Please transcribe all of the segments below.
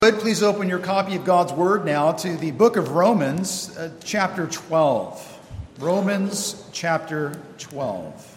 Please open your copy of God's Word now to the book of Romans, chapter 12. Romans, chapter 12.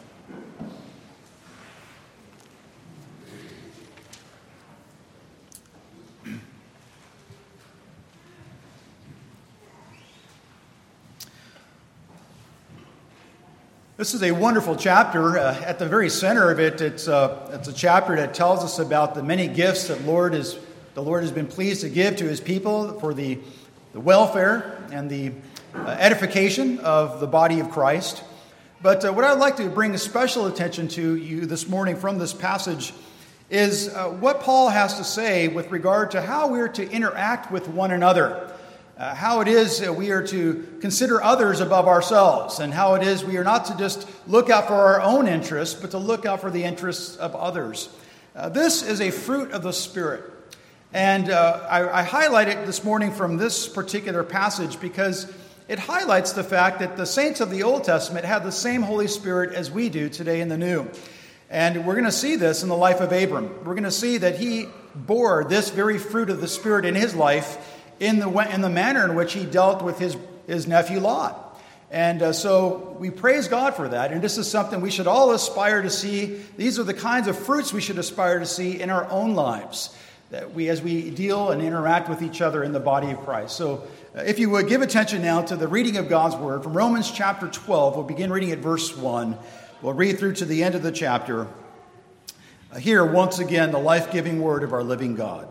This is a wonderful chapter. At the very center of it, it's a chapter that tells us about the many gifts that the Lord has been pleased to give to his people for the welfare and the edification of the body of Christ. But what I'd like to bring special attention to you this morning from this passage is what Paul has to say with regard to how we're to interact with one another, how it is we are to consider others above ourselves, and how it is we are not to just look out for our own interests, but to look out for the interests of others. This is a fruit of the Spirit. And I highlight it this morning from this particular passage because it highlights the fact that the saints of the Old Testament had the same Holy Spirit as we do today in the New. And we're going to see this in the life of Abram. We're going to see that he bore this very fruit of the Spirit in his life in the manner in which he dealt with his nephew Lot. And so we praise God for that. And this is something we should all aspire to see. These are the kinds of fruits we should aspire to see in our own lives, that as we deal and interact with each other in the body of Christ. So if you would give attention now to the reading of God's Word from Romans chapter 12. We'll begin reading at verse 1. We'll read through to the end of the chapter. Hear once again the life-giving word of our living God.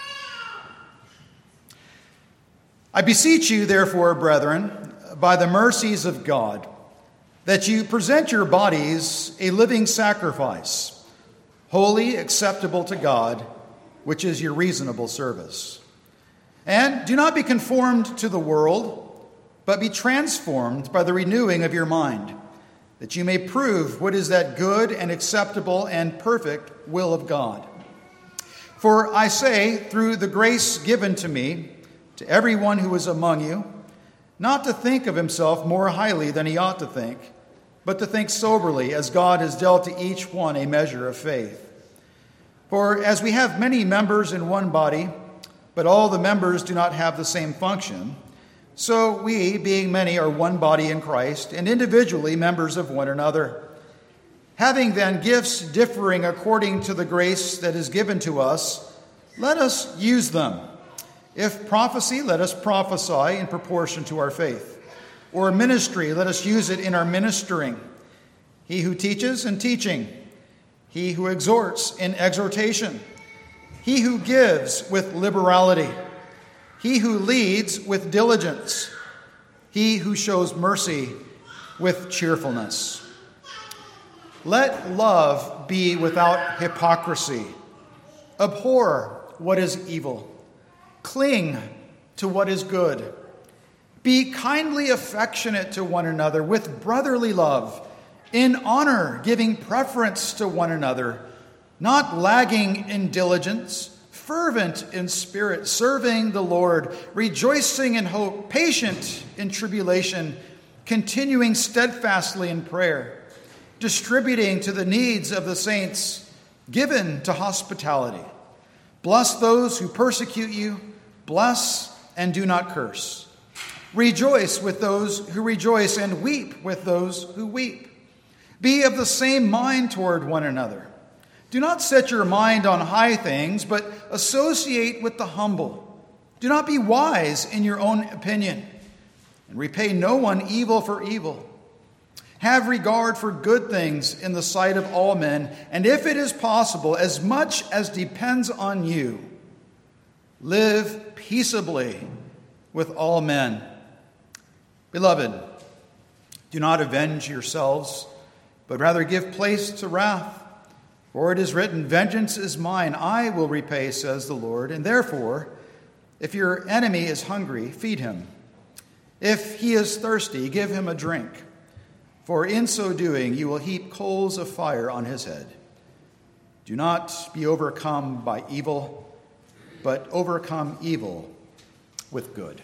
I beseech you, therefore, brethren, by the mercies of God, that you present your bodies a living sacrifice, holy, acceptable to God, which is your reasonable service. And do not be conformed to the world, but be transformed by the renewing of your mind, that you may prove what is that good and acceptable and perfect will of God. For I say, through the grace given to me, to everyone who is among you, not to think of himself more highly than he ought to think, but to think soberly, as God has dealt to each one a measure of faith. For as we have many members in one body, but all the members do not have the same function, so we, being many, are one body in Christ, and individually members of one another. Having then gifts differing according to the grace that is given to us, let us use them. If prophecy, let us prophesy in proportion to our faith. Or ministry, let us use it in our ministering. He who teaches in teaching. He who exhorts in exhortation. He who gives with liberality. He who leads with diligence. He who shows mercy with cheerfulness. Let love be without hypocrisy. Abhor what is evil. Cling to what is good. Be kindly affectionate to one another with brotherly love, in honor, giving preference to one another, not lagging in diligence, fervent in spirit, serving the Lord, rejoicing in hope, patient in tribulation, continuing steadfastly in prayer, distributing to the needs of the saints, given to hospitality. Bless those who persecute you, bless and do not curse. Rejoice with those who rejoice, and weep with those who weep. Be of the same mind toward one another. Do not set your mind on high things, but associate with the humble. Do not be wise in your own opinion, and repay no one evil for evil. Have regard for good things in the sight of all men, and if it is possible, as much as depends on you, live peaceably with all men. Beloved, do not avenge yourselves, but rather give place to wrath. For it is written, vengeance is mine, I will repay, says the Lord. And therefore, if your enemy is hungry, feed him. If he is thirsty, give him a drink. For in so doing, you will heap coals of fire on his head. Do not be overcome by evil, but overcome evil with good.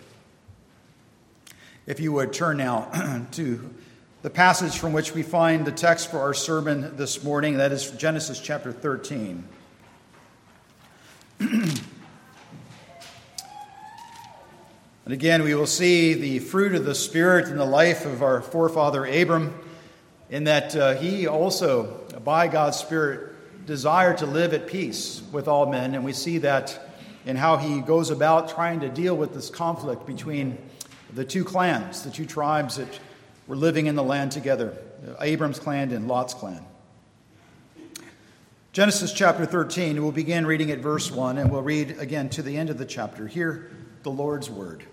If you would turn now to the passage from which we find the text for our sermon this morning, that is Genesis chapter 13. And again, we will see the fruit of the Spirit in the life of our forefather Abram, in that he also, by God's Spirit, desired to live at peace with all men. And we see that in how he goes about trying to deal with this conflict between the two clans, the two tribes that were living in the land together, Abram's clan and Lot's clan. Genesis chapter 13, we'll begin reading at verse 1, and we'll read again to the end of the chapter. Hear the Lord's word.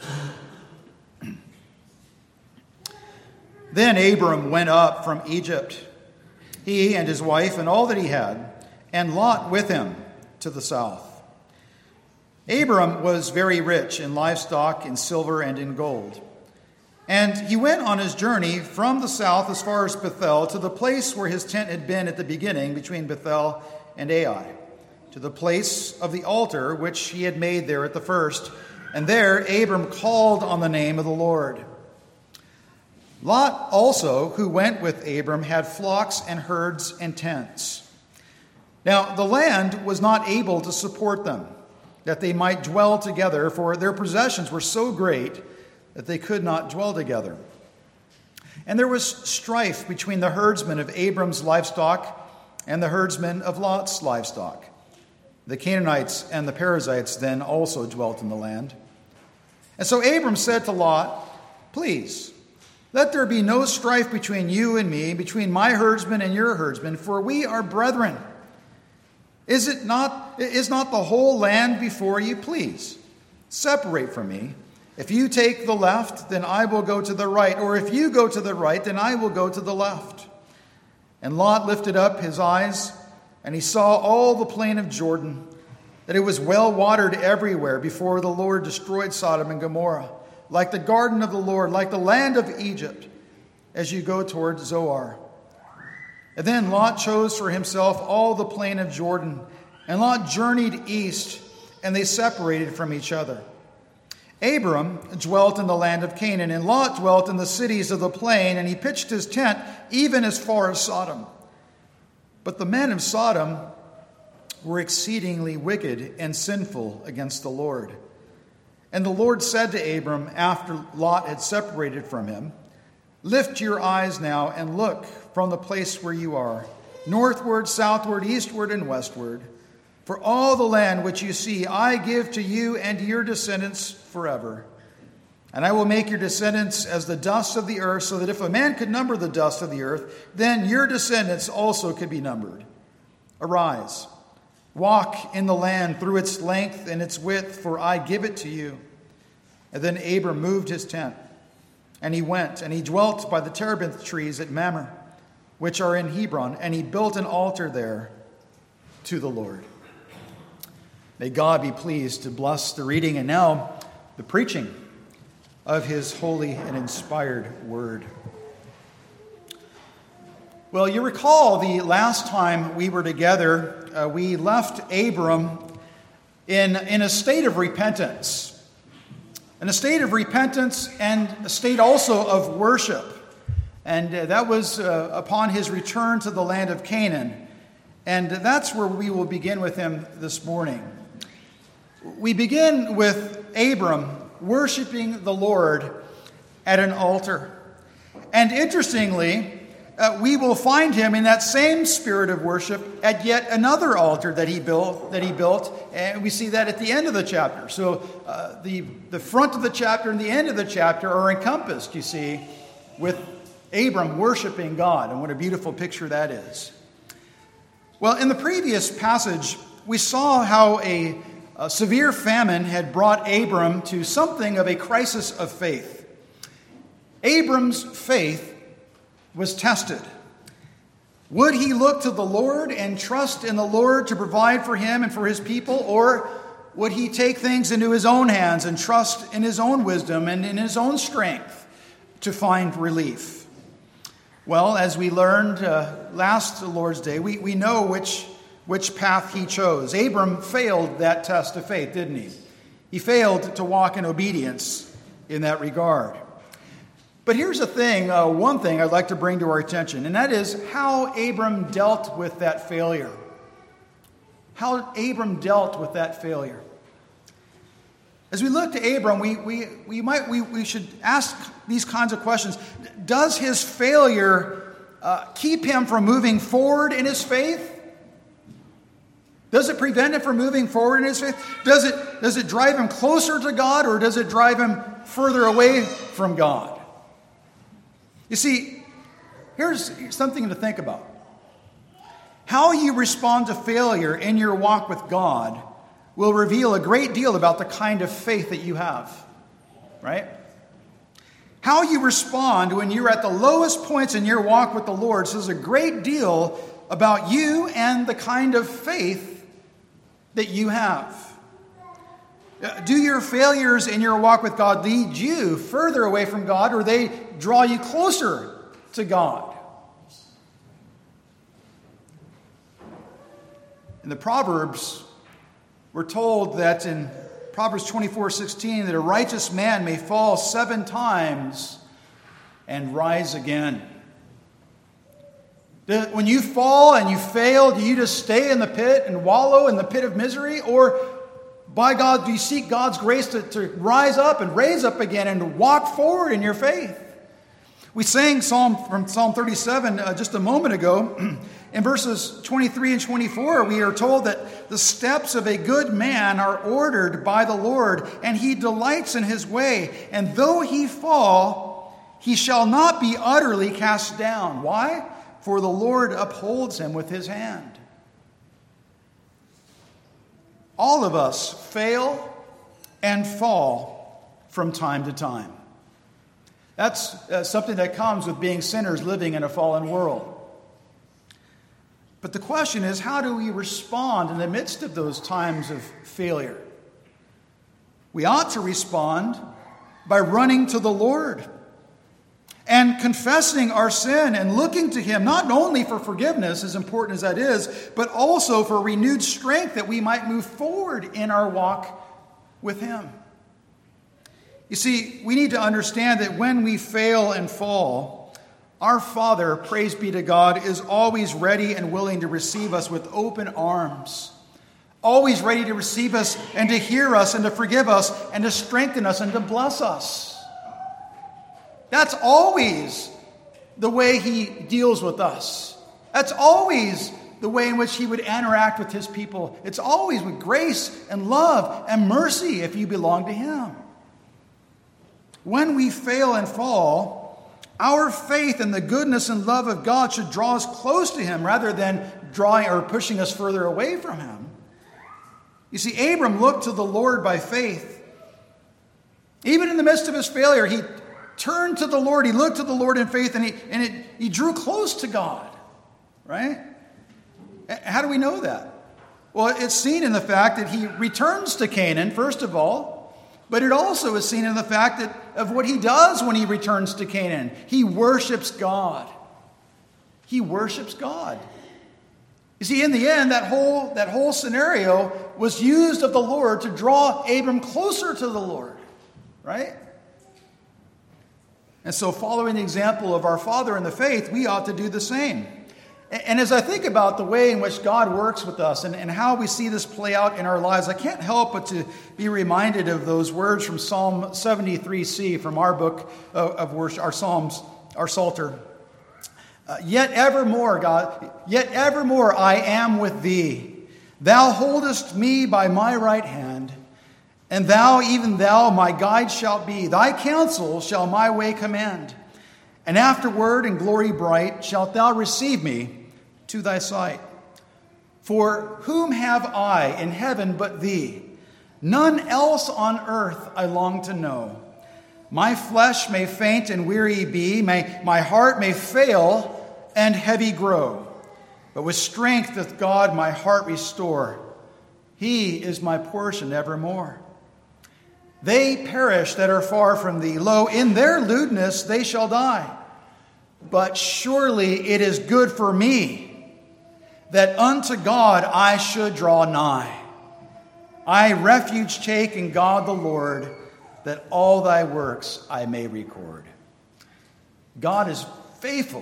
Then Abram went up from Egypt, he and his wife and all that he had, and Lot with him to the south. Abram was very rich in livestock, in silver, and in gold. And he went on his journey from the south as far as Bethel, to the place where his tent had been at the beginning, between Bethel and Ai, to the place of the altar which he had made there at the first. And there Abram called on the name of the Lord. Lot also, who went with Abram, had flocks and herds and tents. Now the land was not able to support them, that they might dwell together, for their possessions were so great that they could not dwell together. And there was strife between the herdsmen of Abram's livestock and the herdsmen of Lot's livestock. The Canaanites and the Perizzites then also dwelt in the land. And so Abram said to Lot, "Please, let there be no strife between you and me, between my herdsmen and your herdsmen, for we are brethren. Is not the whole land before you? Please, separate from me. If you take the left, then I will go to the right. Or if you go to the right, then I will go to the left." And Lot lifted up his eyes, and he saw all the plain of Jordan, that it was well watered everywhere before the Lord destroyed Sodom and Gomorrah, like the garden of the Lord, like the land of Egypt, as you go toward Zoar. And then Lot chose for himself all the plain of Jordan, and Lot journeyed east, and they separated from each other. Abram dwelt in the land of Canaan, and Lot dwelt in the cities of the plain, and he pitched his tent even as far as Sodom. But the men of Sodom were exceedingly wicked and sinful against the Lord. And the Lord said to Abram, after Lot had separated from him, "Lift your eyes now and look from the place where you are, northward, southward, eastward, and westward. For all the land which you see, I give to you and to your descendants forever. And I will make your descendants as the dust of the earth, so that if a man could number the dust of the earth, then your descendants also could be numbered. Arise, walk in the land through its length and its width, for I give it to you." And then Abram moved his tent, and he went, and he dwelt by the terebinth trees at Mamre, which are in Hebron, and he built an altar there to the Lord. May God be pleased to bless the reading and now the preaching of his holy and inspired word. Well, you recall the last time we were together, we left Abram in a state of repentance. In a state of repentance and a state also of worship. And that was upon his return to the land of Canaan. And that's where we will begin with him this morning. We begin with Abram worshiping the Lord at an altar. And interestingly, we will find him in that same spirit of worship at yet another altar that he built, and we see that at the end of the chapter. So the front of the chapter and the end of the chapter are encompassed, you see, with Abram worshiping God, and what a beautiful picture that is. Well, in the previous passage, we saw how a severe famine had brought Abram to something of a crisis of faith. Abram's faith was tested. Would he look to the Lord and trust in the Lord to provide for him and for his people, or would he take things into his own hands and trust in his own wisdom and in his own strength to find relief? Well, as we learned last Lord's Day, we know which path he chose. Abram failed that test of faith, didn't he? He failed to walk in obedience in that regard. But here's one thing I'd like to bring to our attention, and that is how Abram dealt with that failure. How Abram dealt with that failure. As we look to Abram, we should ask these kinds of questions. Does his failure keep him from moving forward in his faith? Does it prevent him from moving forward in his faith? Does it drive him closer to God, or does it drive him further away from God? You see, here's something to think about. How you respond to failure in your walk with God will reveal a great deal about the kind of faith that you have, right? How you respond when you're at the lowest points in your walk with the Lord says a great deal about you and the kind of faith that you have. Do your failures in your walk with God lead you further away from God, or they draw you closer to God? In the Proverbs, we're told that in Proverbs 24:16 that a righteous man may fall 7 times and rise again. When you fall and you fail, do you just stay in the pit and wallow in the pit of misery? Or by God, do you seek God's grace to rise up and raise up again and walk forward in your faith? We sang from Psalm 37 just a moment ago. In verses 23 and 24, we are told that the steps of a good man are ordered by the Lord, and he delights in his way. And though he fall, he shall not be utterly cast down. Why? For the Lord upholds him with his hand. All of us fail and fall from time to time. That's something that comes with being sinners living in a fallen world. But the question is, how do we respond in the midst of those times of failure? We ought to respond by running to the Lord and confessing our sin and looking to Him, not only for forgiveness, as important as that is, but also for renewed strength that we might move forward in our walk with Him. You see, we need to understand that when we fail and fall, our Father, praise be to God, is always ready and willing to receive us with open arms. Always ready to receive us and to hear us and to forgive us and to strengthen us and to bless us. That's always the way He deals with us. That's always the way in which He would interact with His people. It's always with grace and love and mercy if you belong to Him. When we fail and fall, our faith in the goodness and love of God should draw us close to Him rather than drawing or pushing us further away from Him. You see, Abram looked to the Lord by faith. Even in the midst of his failure, he turned to the Lord. He looked to the Lord in faith, and he drew close to God. Right? How do we know that? Well, it's seen in the fact that he returns to Canaan, first of all. But it also is seen in the fact of what he does when he returns to Canaan. He worships God. He worships God. You see, in the end, that whole scenario was used of the Lord to draw Abram closer to the Lord. Right? And so, following the example of our father in the faith, we ought to do the same. And as I think about the way in which God works with us and how we see this play out in our lives, I can't help but to be reminded of those words from Psalm 73c from our book of worship, our Psalms, our Psalter. Yet evermore, God, yet evermore I am with thee. Thou holdest me by my right hand, and thou, even thou, my guide shalt be. Thy counsel shall my way commend. And afterward, in glory bright, shalt thou receive me to thy sight. For whom have I in heaven but thee? None else on earth I long to know. My flesh may faint and weary be, my heart may fail and heavy grow. But with strength doth God my heart restore. He is my portion evermore. They perish that are far from thee. Lo, in their lewdness they shall die. But surely it is good for me that unto God I should draw nigh. I refuge take in God the Lord, that all thy works I may record. God is faithful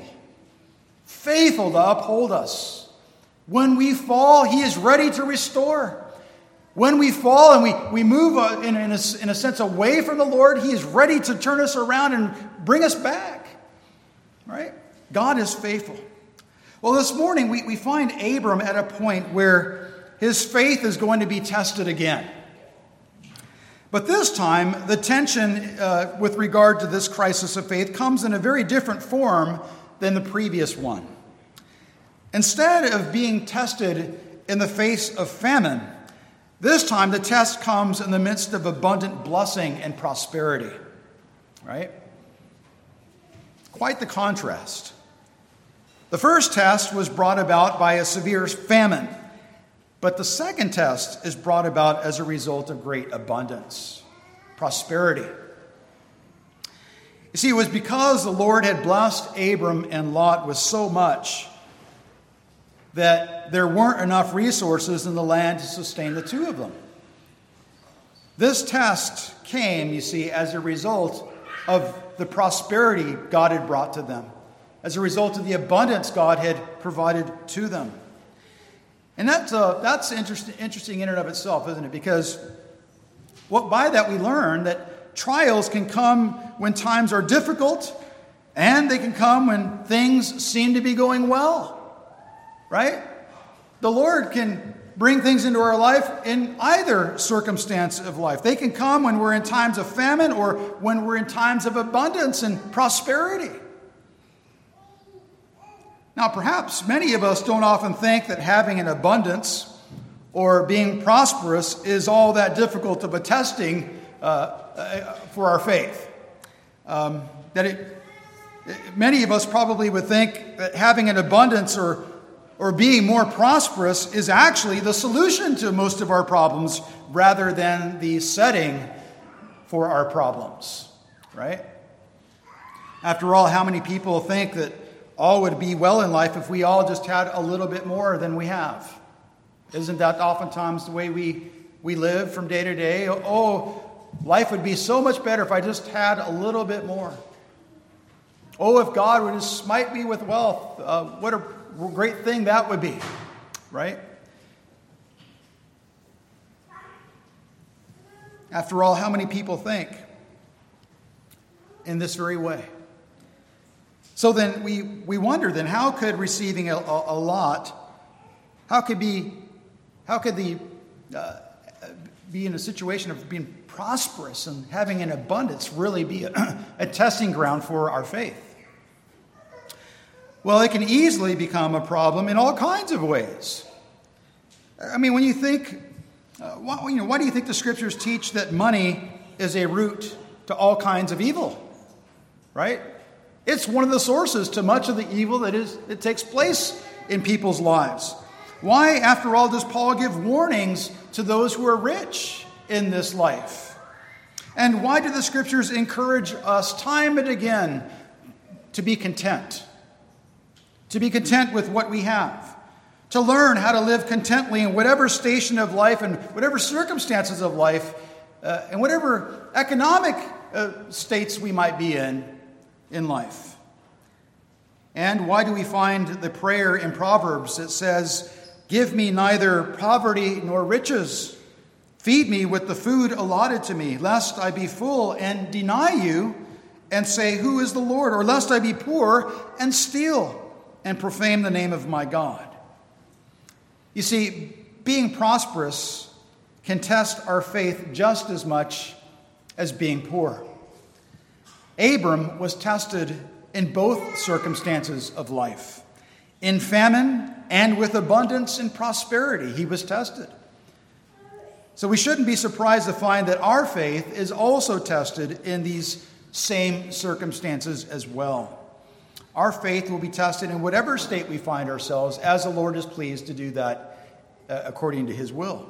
to uphold us. When we fall, He is ready to restore. When we fall and we move in a sense away from the Lord, he is ready to turn us around and bring us back. Right? God is faithful. Well, this morning we find Abram at a point where his faith is going to be tested again. But this time, the tension with regard to this crisis of faith comes in a very different form than the previous one. Instead of being tested in the face of famine, this time the test comes in the midst of abundant blessing and prosperity. Right? Quite the contrast. The first test was brought about by a severe famine, but the second test is brought about as a result of great abundance, prosperity. You see, it was because the Lord had blessed Abram and Lot with so much that there weren't enough resources in the land to sustain the two of them. This test came, you see, as a result of the prosperity God had brought to them, as a result of the abundance God had provided to them. And that's interesting in and of itself, isn't it? Because by that we learn that trials can come when times are difficult, and they can come when things seem to be going well. Right? The Lord can bring things into our life in either circumstance of life. They can come when we're in times of famine or when we're in times of abundance and prosperity. Now, perhaps many of us don't often think that having an abundance or being prosperous is all that difficult of a testing for our faith. Many of us probably would think that having an abundance or being more prosperous is actually the solution to most of our problems rather than the setting for our problems, right? After all, how many people think that all would be well in life if we all just had a little bit more than we have? Isn't that oftentimes the way we live from day to day? Oh, life would be so much better if I just had a little bit more. Oh, if God would just smite me with wealth, what a great thing that would be, right? After all, how many people think in this very way? So then we wonder then, how could receiving a lot, how could be in a situation of being prosperous and having an abundance really be a testing ground for our faith? Well, it can easily become a problem in all kinds of ways. I mean, when you think, why do you think the Scriptures teach that money is a root to all kinds of evil? Right? It's one of the sources to much of the evil that takes place in people's lives. Why, after all, does Paul give warnings to those who are rich in this life? And why do the Scriptures encourage us time and again to be content? To be content with what we have. To learn how to live contently in whatever station of life and whatever circumstances of life and whatever economic states we might be in life. And why do we find the prayer in Proverbs that says, "Give me neither poverty nor riches. Feed me with the food allotted to me, lest I be full and deny you and say, 'Who is the Lord?' Or lest I be poor and steal and profane the name of my God." You see, being prosperous can test our faith just as much as being poor. Abram was tested in both circumstances of life. In famine and with abundance and prosperity, he was tested. So we shouldn't be surprised to find that our faith is also tested in these same circumstances as well. Our faith will be tested in whatever state we find ourselves, as the Lord is pleased to do that according to his will.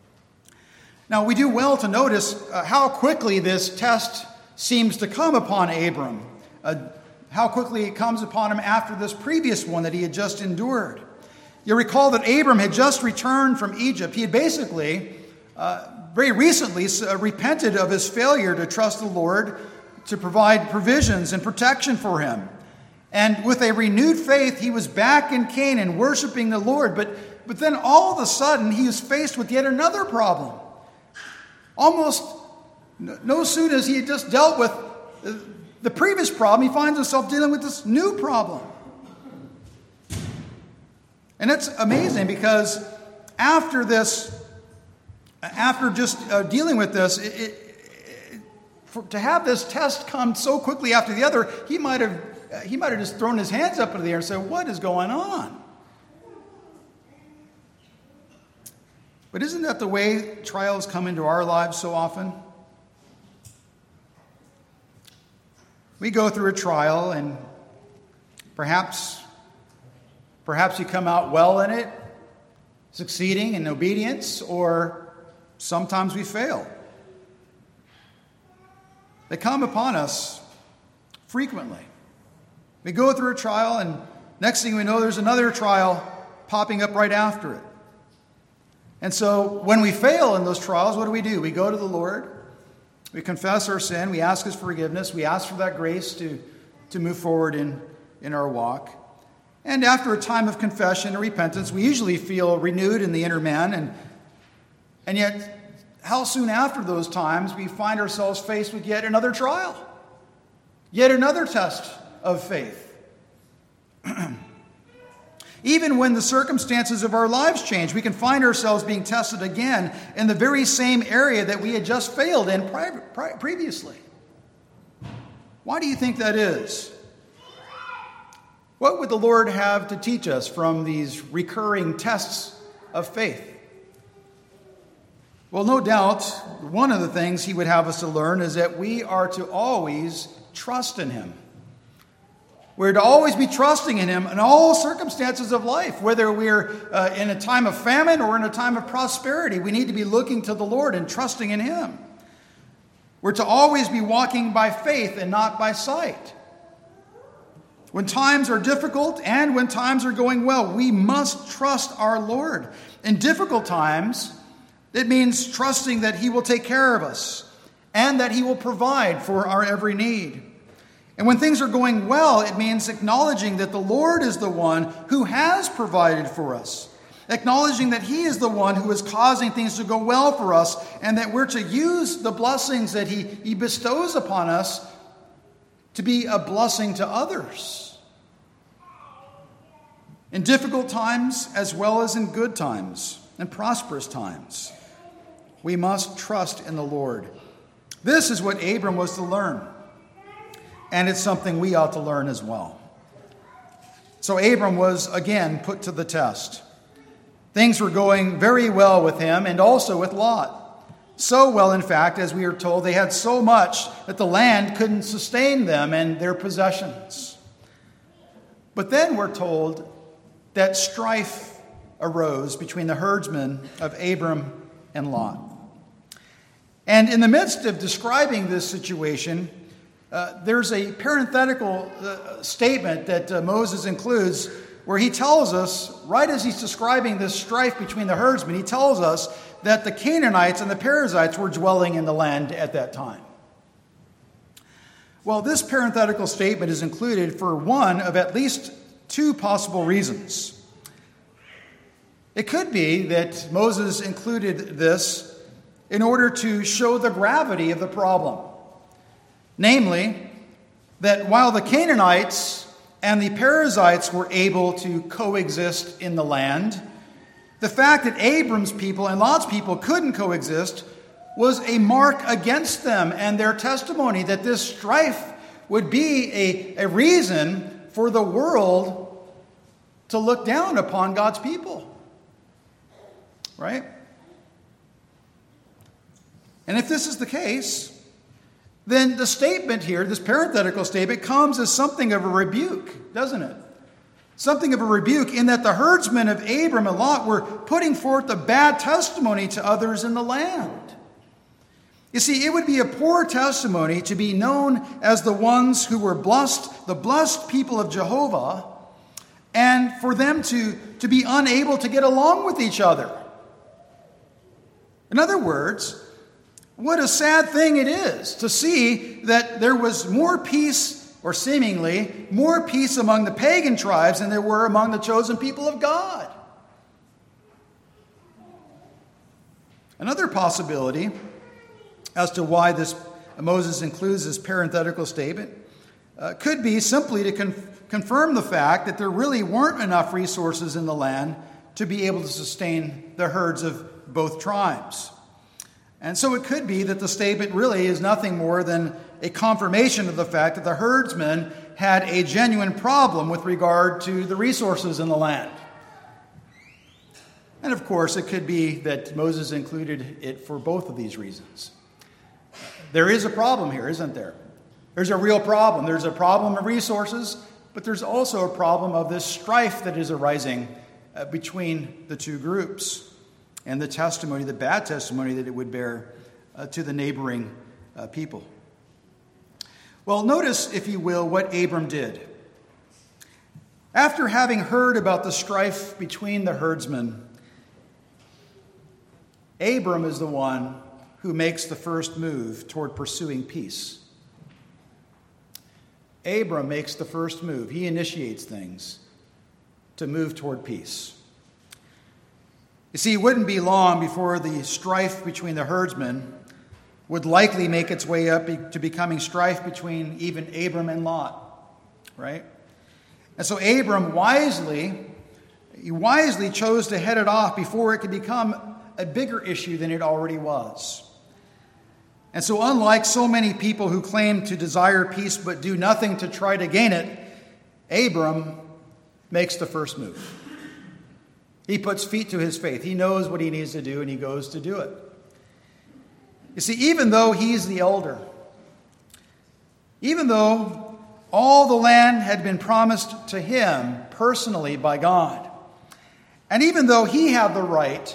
Now, we do well to notice how quickly this test seems to come upon Abram, how quickly it comes upon him after this previous one that he had just endured. You recall that Abram had just returned from Egypt. He had basically, very recently, repented of his failure to trust the Lord to provide provisions and protection for him. And with a renewed faith, he was back in Canaan worshiping the Lord. But But then all of a sudden, he is faced with yet another problem. Almost no sooner as he had just dealt with the previous problem, he finds himself dealing with this new problem. And it's amazing because after just dealing with this, to have this test come so quickly after the other, he might have just thrown his hands up into the air and said, "What is going on?" But isn't that the way trials come into our lives so often? We go through a trial, and perhaps you come out well in it, succeeding in obedience, or sometimes we fail. They come upon us frequently. We go through a trial, and next thing we know, there's another trial popping up right after it. And so when we fail in those trials, what do? We go to the Lord. We confess our sin. We ask His forgiveness. We ask for that grace to move forward in our walk. And after a time of confession and repentance, we usually feel renewed in the inner man. And yet, how soon after those times we find ourselves faced with yet another trial, yet another test of faith. Even when the circumstances of our lives change, we can find ourselves being tested again in the very same area that we had just failed in previously. Why do you think that is? What would the Lord have to teach us from these recurring tests of faith? Well, no doubt, one of the things He would have us to learn is that we are to always trust in Him. We're to always be trusting in Him in all circumstances of life, whether we're in a time of famine or in a time of prosperity. We need to be looking to the Lord and trusting in Him. We're to always be walking by faith and not by sight. When times are difficult and when times are going well, we must trust our Lord. In difficult times, it means trusting that He will take care of us and that He will provide for our every need. And when things are going well, it means acknowledging that the Lord is the one who has provided for us. Acknowledging that He is the one who is causing things to go well for us, and that we're to use the blessings that He bestows upon us to be a blessing to others. In difficult times as well as in good times and prosperous times, we must trust in the Lord. This is what Abram was to learn. And it's something we ought to learn as well. So Abram was again put to the test. Things were going very well with him and also with Lot. So well, in fact, as we are told, they had so much that the land couldn't sustain them and their possessions. But then we're told that strife arose between the herdsmen of Abram and Lot. And in the midst of describing this situation, there's a parenthetical statement that Moses includes where he tells us, right as he's describing this strife between the herdsmen, he tells us that the Canaanites and the Perizzites were dwelling in the land at that time. Well, this parenthetical statement is included for one of at least two possible reasons. It could be that Moses included this in order to show the gravity of the problem. Namely, that while the Canaanites and the Perizzites were able to coexist in the land, the fact that Abram's people and Lot's people couldn't coexist was a mark against them and their testimony that this strife would be a reason for the world to look down upon God's people. Right? And if this is the case, then the statement here, this parenthetical statement, comes as something of a rebuke, doesn't it? Something of a rebuke in that the herdsmen of Abram and Lot were putting forth a bad testimony to others in the land. You see, it would be a poor testimony to be known as the ones who were blessed, the blessed people of Jehovah, and for them to be unable to get along with each other. In other words, what a sad thing it is to see that there was more peace, or seemingly more peace among the pagan tribes than there were among the chosen people of God. Another possibility as to why Moses includes this parenthetical statement could be simply to confirm the fact that there really weren't enough resources in the land to be able to sustain the herds of both tribes. And so it could be that the statement really is nothing more than a confirmation of the fact that the herdsmen had a genuine problem with regard to the resources in the land. And of course, it could be that Moses included it for both of these reasons. There is a problem here, isn't there? There's a real problem. There's a problem of resources, but there's also a problem of this strife that is arising between the two groups and the testimony, the bad testimony that it would bear to the neighboring people. Well, notice, if you will, what Abram did. After having heard about the strife between the herdsmen, Abram is the one who makes the first move toward pursuing peace. Abram makes the first move. He initiates things to move toward peace. You see, it wouldn't be long before the strife between the herdsmen would likely make its way up to becoming strife between even Abram and Lot, right? And so Abram wisely chose to head it off before it could become a bigger issue than it already was. And so unlike so many people who claim to desire peace but do nothing to try to gain it, Abram makes the first move. He puts feet to his faith. He knows what he needs to do, and he goes to do it. You see, even though he's the elder, even though all the land had been promised to him personally by God, and even though he had the right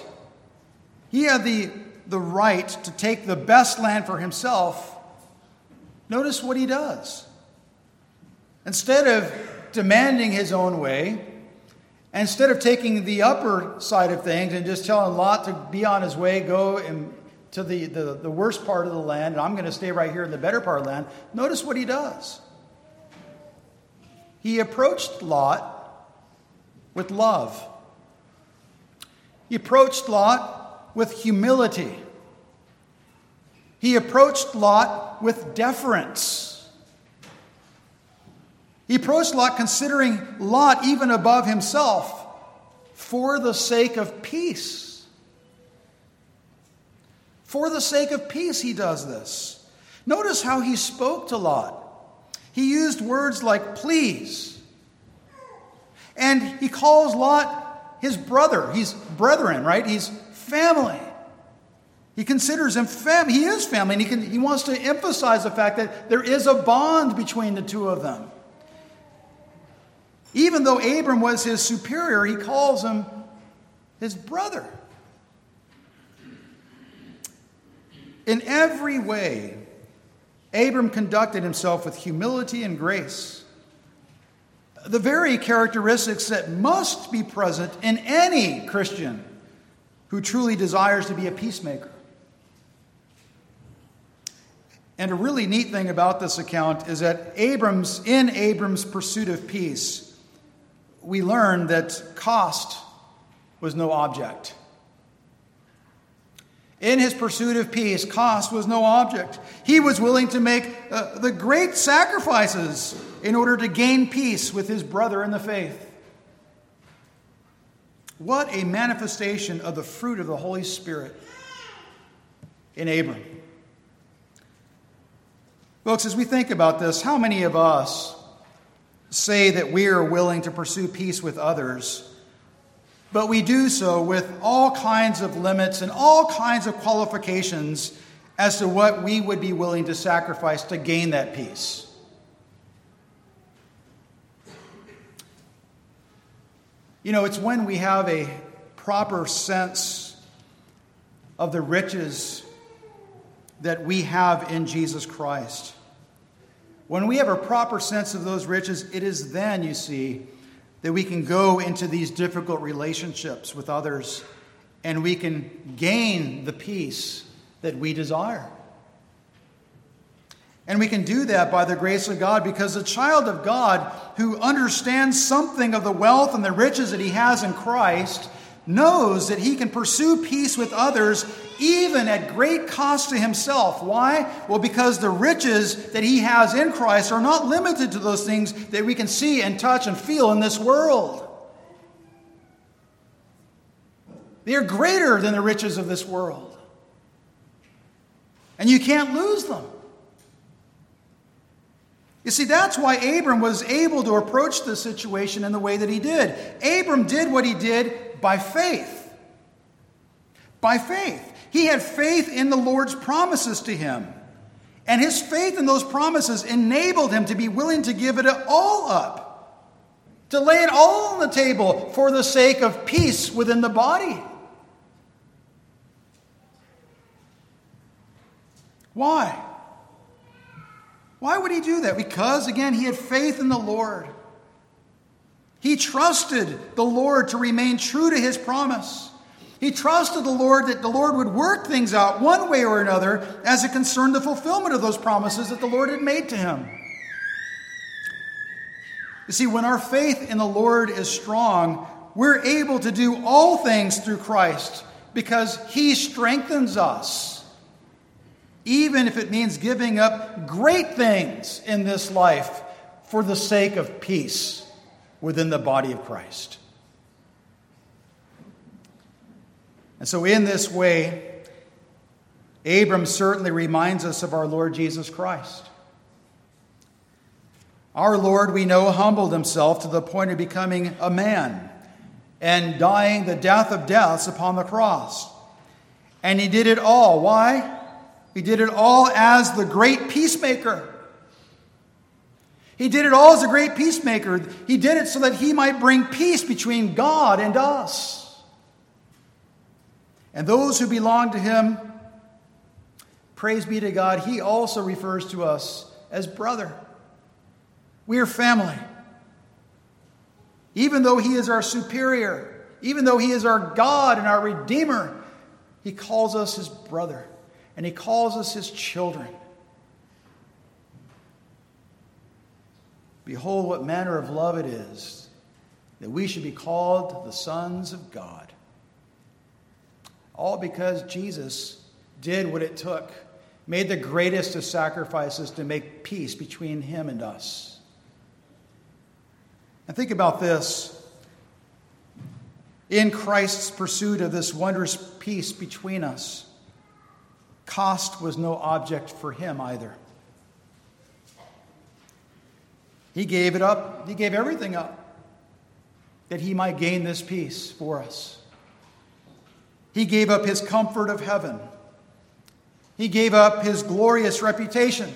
to take the best land for himself, notice what he does. Instead of demanding his own way, instead of taking the upper side of things and just telling Lot to be on his way, go to the worst part of the land, and I'm going to stay right here in the better part of the land, notice what he does. He approached Lot with love. He approached Lot with humility. He approached Lot with deference. He approached Lot considering Lot even above himself for the sake of peace. For the sake of peace, he does this. Notice how he spoke to Lot. He used words like please. And he calls Lot his brother. He's brethren, right? He's family. He considers him family. He is family, and he wants to emphasize the fact that there is a bond between the two of them. Even though Abram was his superior, he calls him his brother. In every way, Abram conducted himself with humility and grace. The very characteristics that must be present in any Christian who truly desires to be a peacemaker. And a really neat thing about this account is that in Abram's pursuit of peace, we learn that cost was no object. In his pursuit of peace, cost was no object. He was willing to make the great sacrifices in order to gain peace with his brother in the faith. What a manifestation of the fruit of the Holy Spirit in Abram. Folks, as we think about this, how many of us say that we are willing to pursue peace with others, but we do so with all kinds of limits and all kinds of qualifications as to what we would be willing to sacrifice to gain that peace? You know, it's when we have a proper sense of the riches that we have in Jesus Christ. When we have a proper sense of those riches, it is then, you see, that we can go into these difficult relationships with others and we can gain the peace that we desire. And we can do that by the grace of God, because a child of God who understands something of the wealth and the riches that he has in Christ knows that he can pursue peace with others even at great cost to himself. Why? Well, because the riches that he has in Christ are not limited to those things that we can see and touch and feel in this world. They are greater than the riches of this world. And you can't lose them. You see, that's why Abram was able to approach the situation in the way that he did. Abram did what he did by faith. By faith. He had faith in the Lord's promises to him. And his faith in those promises enabled him to be willing to give it all up. To lay it all on the table for the sake of peace within the body. Why? Why would he do that? Because, again, he had faith in the Lord. He trusted the Lord to remain true to his promise. He trusted the Lord that the Lord would work things out one way or another as it concerned the fulfillment of those promises that the Lord had made to him. You see, when our faith in the Lord is strong, we're able to do all things through Christ because he strengthens us. Even if it means giving up great things in this life for the sake of peace within the body of Christ. And so in this way, Abram certainly reminds us of our Lord Jesus Christ. Our Lord, we know, humbled himself to the point of becoming a man and dying the death of deaths upon the cross. And he did it all. Why? He did it all as the great peacemaker. He did it all as a great peacemaker. He did it so that he might bring peace between God and us. And those who belong to him, praise be to God, he also refers to us as brother. We are family. Even though he is our superior, even though he is our God and our Redeemer, he calls us his brother. And he calls us his children. Behold, what manner of love it is that we should be called the sons of God. All because Jesus did what it took, made the greatest of sacrifices to make peace between him and us. And think about this. In Christ's pursuit of this wondrous peace between us, cost was no object for him either. He gave it up. He gave everything up that he might gain this peace for us. He gave up his comfort of heaven. He gave up his glorious reputation,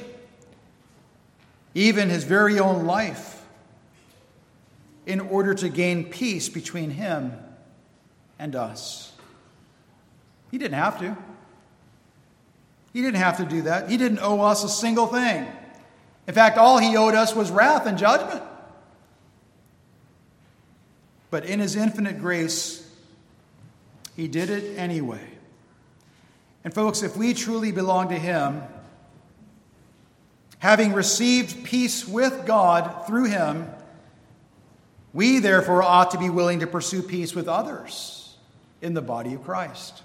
even his very own life, in order to gain peace between him and us. He didn't have to. He didn't have to do that. He didn't owe us a single thing. In fact, all he owed us was wrath and judgment. But in his infinite grace, he did it anyway. And folks, if we truly belong to him, having received peace with God through him, we therefore ought to be willing to pursue peace with others in the body of Christ.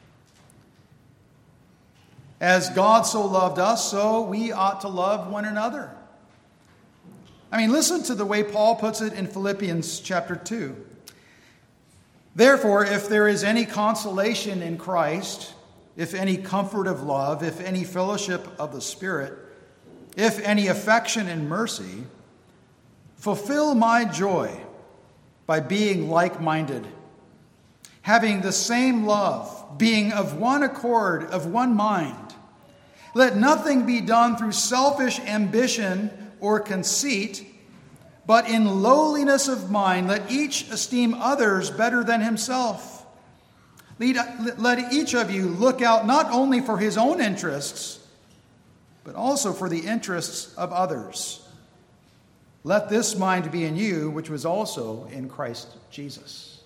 As God so loved us, so we ought to love one another. I mean, listen to the way Paul puts it in Philippians chapter 2. Therefore, if there is any consolation in Christ, if any comfort of love, if any fellowship of the Spirit, if any affection and mercy, fulfill my joy by being like-minded, having the same love, being of one accord, of one mind. Let nothing be done through selfish ambition or conceit, but in lowliness of mind, let each esteem others better than himself. Let each of you look out not only for his own interests, but also for the interests of others. Let this mind be in you, which was also in Christ Jesus.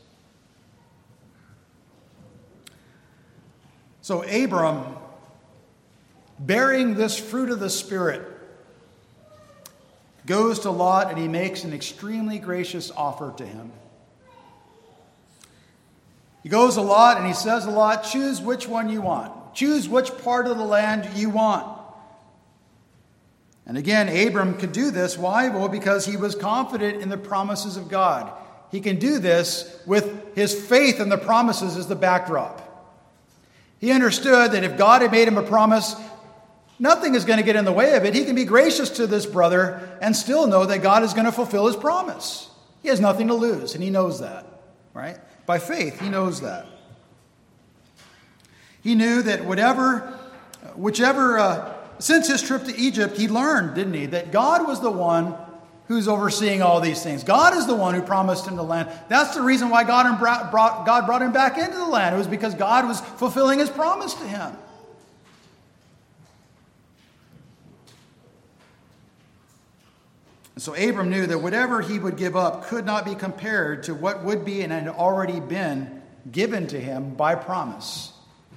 So Abram, bearing this fruit of the Spirit, goes to Lot and he makes an extremely gracious offer to him. He goes a lot and he says a lot. Choose which one you want. Choose which part of the land you want. And again, Abram could do this. Why? Well, because he was confident in the promises of God. He can do this with his faith in the promises as the backdrop. He understood that if God had made him a promise, nothing is going to get in the way of it. He can be gracious to this brother and still know that God is going to fulfill his promise. He has nothing to lose, and he knows that, right? By faith, he knows that. He knew that since his trip to Egypt, he learned, didn't he, that God was the one who's overseeing all these things. God is the one who promised him the land. That's the reason why God brought him back into the land. It was because God was fulfilling his promise to him. And so Abram knew that whatever he would give up could not be compared to what would be and had already been given to him by promise.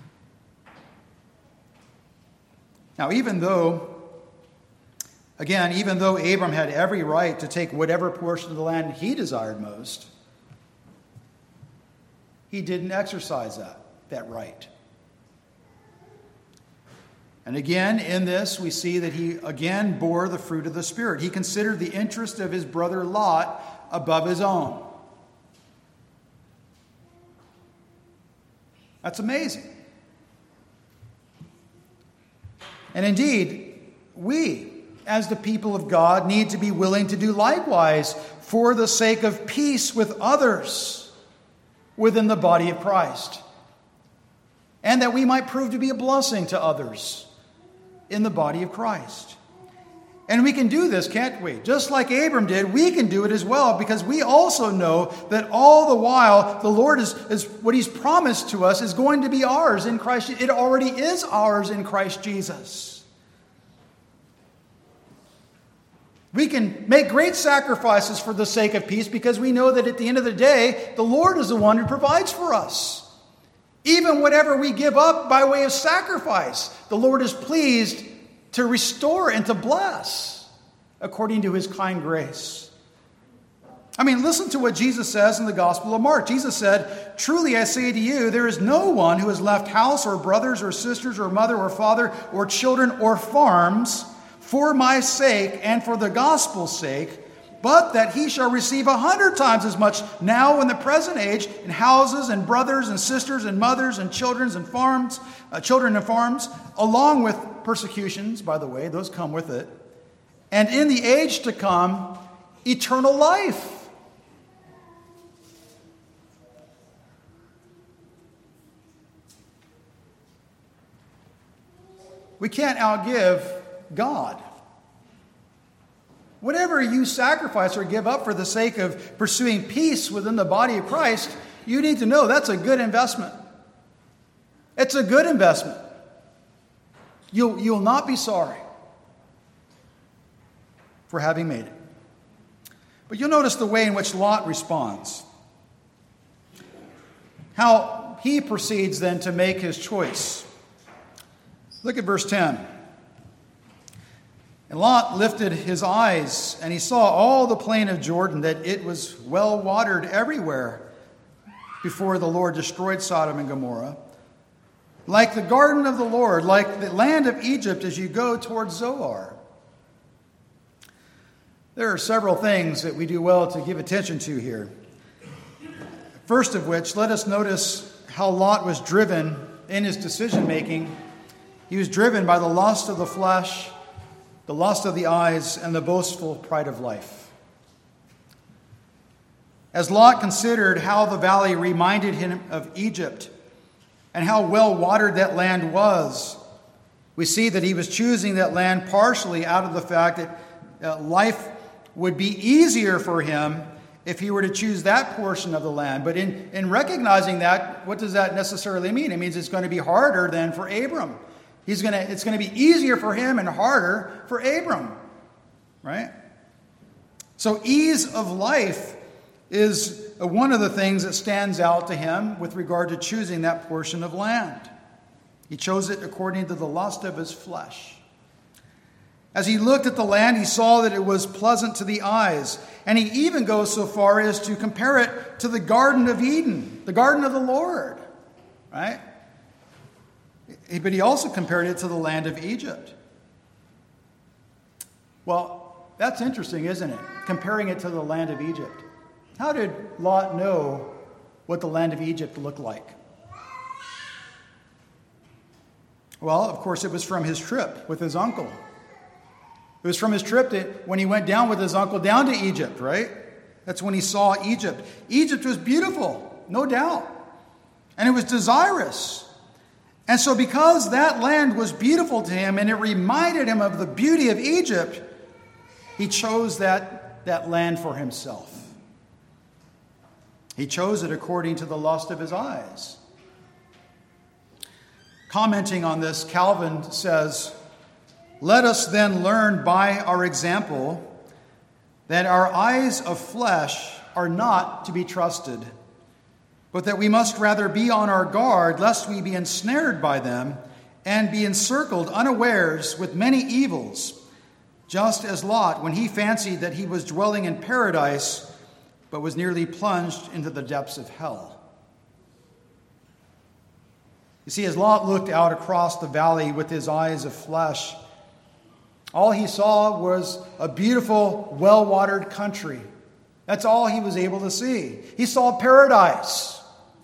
Now, even though Abram had every right to take whatever portion of the land he desired most, he didn't exercise that right. And again, in this, we see that he again bore the fruit of the Spirit. He considered the interest of his brother Lot above his own. That's amazing. And indeed, we, as the people of God, need to be willing to do likewise for the sake of peace with others within the body of Christ, and that we might prove to be a blessing to others in the body of Christ. And we can do this, can't we? Just like Abram did, we can do it as well, because we also know that all the while the Lord is what he's promised to us is going to be ours in Christ. It already is ours in Christ Jesus. We can make great sacrifices for the sake of peace because we know that at the end of the day, the Lord is the one who provides for us. Even whatever we give up by way of sacrifice, the Lord is pleased to restore and to bless according to his kind grace. I mean, listen to what Jesus says in the Gospel of Mark. Jesus said, "Truly I say to you, there is no one who has left house or brothers or sisters or mother or father or children or farms for my sake and for the gospel's sake, but that he shall receive 100 times as much now in the present age in houses and brothers and sisters and mothers and children and farms, along with persecutions, by the way, those come with it, and in the age to come, eternal life." We can't outgive God. Whatever you sacrifice or give up for the sake of pursuing peace within the body of Christ, you need to know that's a good investment. It's a good investment. You'll not be sorry for having made it. But you'll notice the way in which Lot responds. How he proceeds then to make his choice. Look at verse 10. "And Lot lifted his eyes, and he saw all the plain of Jordan, that it was well watered everywhere before the Lord destroyed Sodom and Gomorrah, like the garden of the Lord, like the land of Egypt as you go towards Zoar." There are several things that we do well to give attention to here. First of which, let us notice how Lot was driven in his decision-making. He was driven by the lust of the flesh, the lust of the eyes, and the boastful pride of life. As Lot considered how the valley reminded him of Egypt and how well watered that land was, we see that he was choosing that land partially out of the fact that life would be easier for him if he were to choose that portion of the land. But in recognizing that, what does that necessarily mean? It means it's going to be harder than for Abram. It's going to be easier for him and harder for Abram, right? So ease of life is one of the things that stands out to him with regard to choosing that portion of land. He chose it according to the lust of his flesh. As he looked at the land, he saw that it was pleasant to the eyes. And he even goes so far as to compare it to the Garden of Eden, the garden of the Lord, right? But he also compared it to the land of Egypt. Well, that's interesting, isn't it? Comparing it to the land of Egypt. How did Lot know what the land of Egypt looked like? Well, of course, it was from his trip with his uncle. It was from his trip when he went down with his uncle down to Egypt, right? That's when he saw Egypt. Egypt was beautiful, no doubt. And it was desirous. And so because that land was beautiful to him and it reminded him of the beauty of Egypt, he chose that land for himself. He chose it according to the lust of his eyes. Commenting on this, Calvin says, "Let us then learn by our example that our eyes of flesh are not to be trusted, but that we must rather be on our guard lest we be ensnared by them and be encircled unawares with many evils, just as Lot, when he fancied that he was dwelling in paradise, but was nearly plunged into the depths of hell." You see, as Lot looked out across the valley with his eyes of flesh, all he saw was a beautiful, well-watered country. That's all he was able to see. He saw paradise.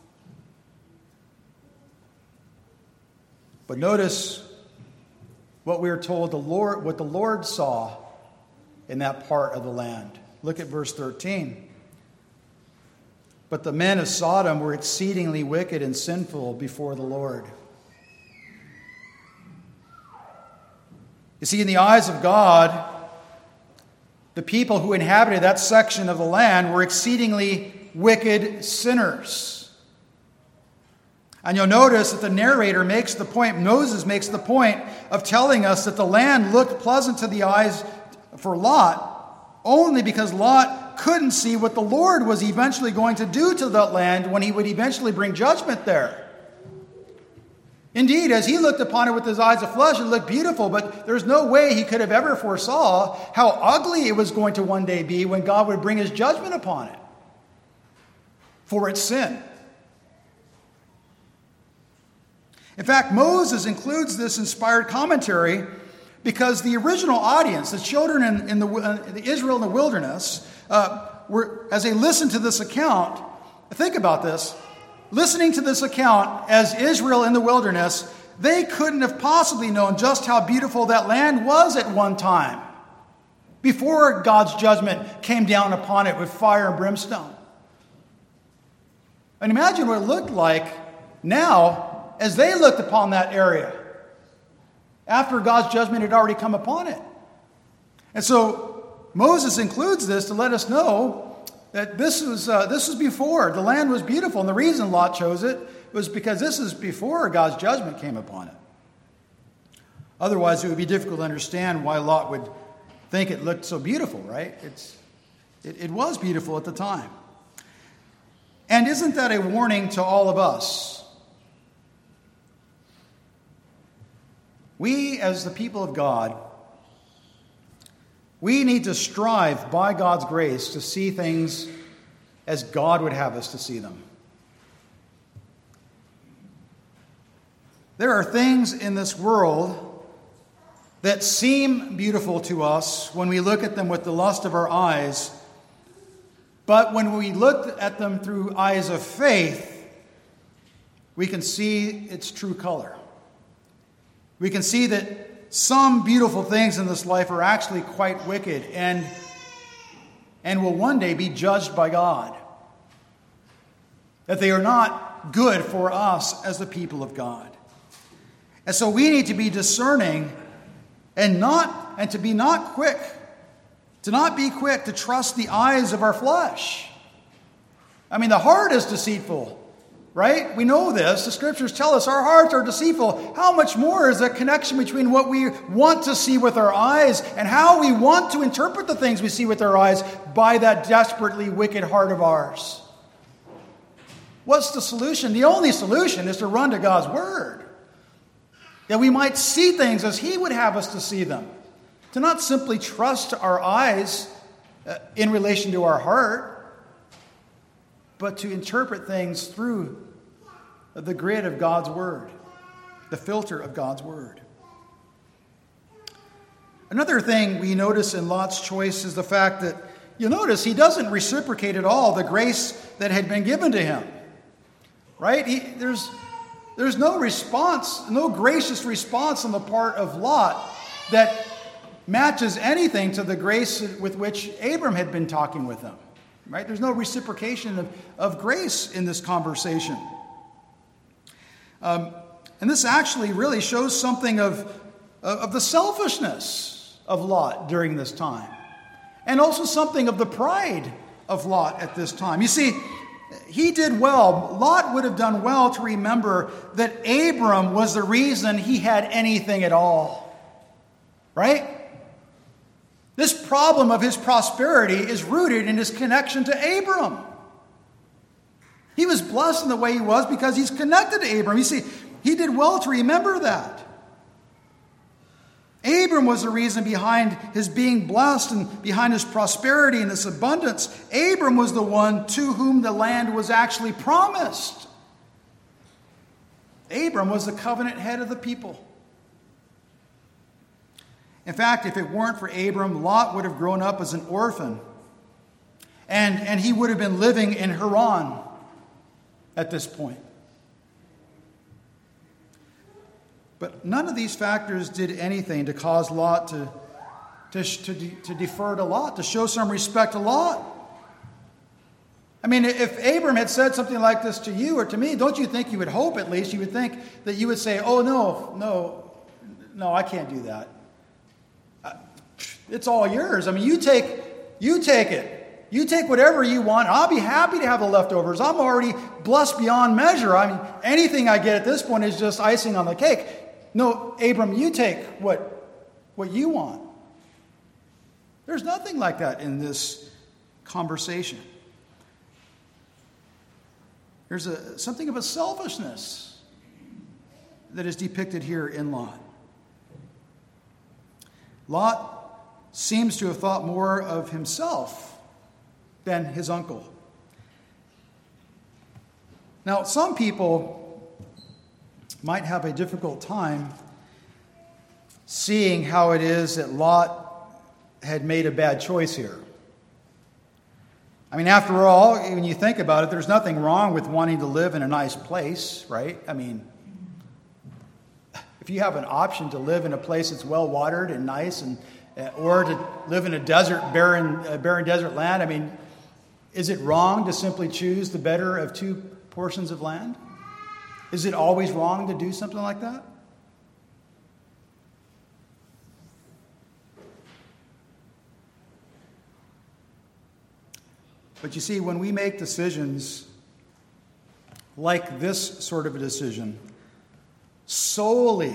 But notice what we are told what the Lord saw in that part of the land. Look at verse 13. "But the men of Sodom were exceedingly wicked and sinful before the Lord." You see, in the eyes of God, the people who inhabited that section of the land were exceedingly wicked sinners. And you'll notice that the narrator makes the point, Moses makes the point of telling us that the land looked pleasant to the eyes for Lot only because Lot couldn't see what the Lord was eventually going to do to that land when he would eventually bring judgment there. Indeed, as he looked upon it with his eyes of flesh, it looked beautiful, but there's no way he could have ever foresaw how ugly it was going to one day be when God would bring his judgment upon it for its sin. In fact, Moses includes this inspired commentary because the original audience, the children in Israel in the wilderness, as they listened to this account, think about this, listening to this account as Israel in the wilderness, they couldn't have possibly known just how beautiful that land was at one time, before God's judgment came down upon it with fire and brimstone. And imagine what it looked like now as they looked upon that area after God's judgment had already come upon it. And so Moses includes this to let us know that this was before. The land was beautiful, and the reason Lot chose it was because this is before God's judgment came upon it. Otherwise, it would be difficult to understand why Lot would think it looked so beautiful, right? It was beautiful at the time. And isn't that a warning to all of us? We, as the people of God, we need to strive by God's grace to see things as God would have us to see them. There are things in this world that seem beautiful to us when we look at them with the lust of our eyes, but when we look at them through eyes of faith, we can see its true color. We can see that some beautiful things in this life are actually quite wicked and will one day be judged by God. That they are not good for us as the people of God. And so we need to be discerning and to not be quick to trust the eyes of our flesh. I mean, the heart is deceitful. Right? We know this. The scriptures tell us our hearts are deceitful. How much more is the connection between what we want to see with our eyes and how we want to interpret the things we see with our eyes by that desperately wicked heart of ours? What's the solution? The only solution is to run to God's Word, that we might see things as He would have us to see them. to not simply trust our eyes in relation to our heart, but to interpret things through the grid of God's Word, the filter of God's Word. Another thing we notice in Lot's choice is the fact that, you'll notice, he doesn't reciprocate at all the grace that had been given to him. Right? There's no response, no gracious response on the part of Lot that matches anything to the grace with which Abram had been talking with him. Right? There's no reciprocation of grace in this conversation. And this actually really shows something of the selfishness of Lot during this time, and also something of the pride of Lot at this time. You see, he did well. Lot would have done well to remember that Abram was the reason he had anything at all. Right? This problem of his prosperity is rooted in his connection to Abram. He was blessed in the way he was because he's connected to Abram. You see, he did well to remember that. Abram was the reason behind his being blessed and behind his prosperity and his abundance. Abram was the one to whom the land was actually promised. Abram was the covenant head of the people. In fact, if it weren't for Abram, Lot would have grown up as an orphan. And he would have been living in Haran at this point. But none of these factors did anything to cause Lot to defer to Lot, to show some respect to Lot. I mean, if Abram had said something like this to you or to me, don't you think you would hope at least? You would think that you would say, oh, no, I can't do that. It's all yours. I mean, you take it. You take whatever you want. I'll be happy to have the leftovers. I'm already blessed beyond measure. I mean, anything I get at this point is just icing on the cake. No, Abram, you take what you want. There's nothing like that in this conversation. There's something of a selfishness that is depicted here in Lot. Lot seems to have thought more of himself than his uncle. Now, some people might have a difficult time seeing how it is that Lot had made a bad choice here. I mean, after all, when you think about it, there's nothing wrong with wanting to live in a nice place, right? I mean, if you have an option to live in a place that's well watered and nice, or to live in a desert, barren desert land, I mean, is it wrong to simply choose the better of two portions of land? Is it always wrong to do something like that? But you see, when we make decisions like this sort of a decision, solely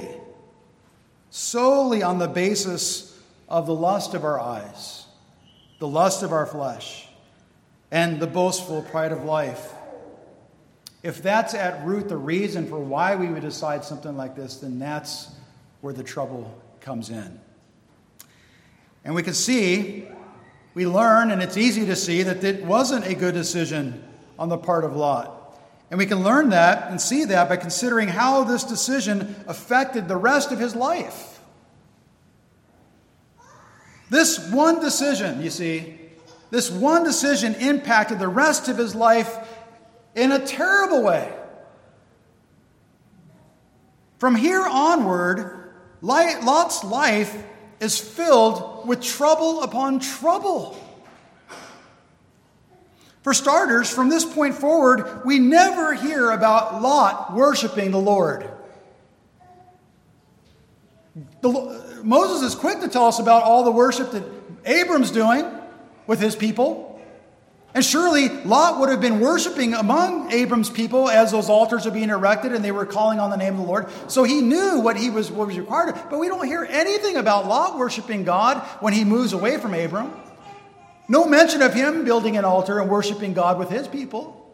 on the basis of the lust of our eyes, the lust of our flesh, and the boastful pride of life, if that's at root the reason for why we would decide something like this, then that's where the trouble comes in. And we learn, and it's easy to see, that it wasn't a good decision on the part of Lot. And we can learn that and see that by considering how this decision affected the rest of his life. This one decision, you see, this one decision impacted the rest of his life in a terrible way. From here onward, Lot's life is filled with trouble upon trouble. For starters, from this point forward, we never hear about Lot worshiping the Lord. Moses is quick to tell us about all the worship that Abram's doing with his people. And surely Lot would have been worshiping among Abram's people as those altars are being erected and they were calling on the name of the Lord. So he knew what was required. But we don't hear anything about Lot worshiping God when he moves away from Abram. No mention of him building an altar and worshiping God with his people.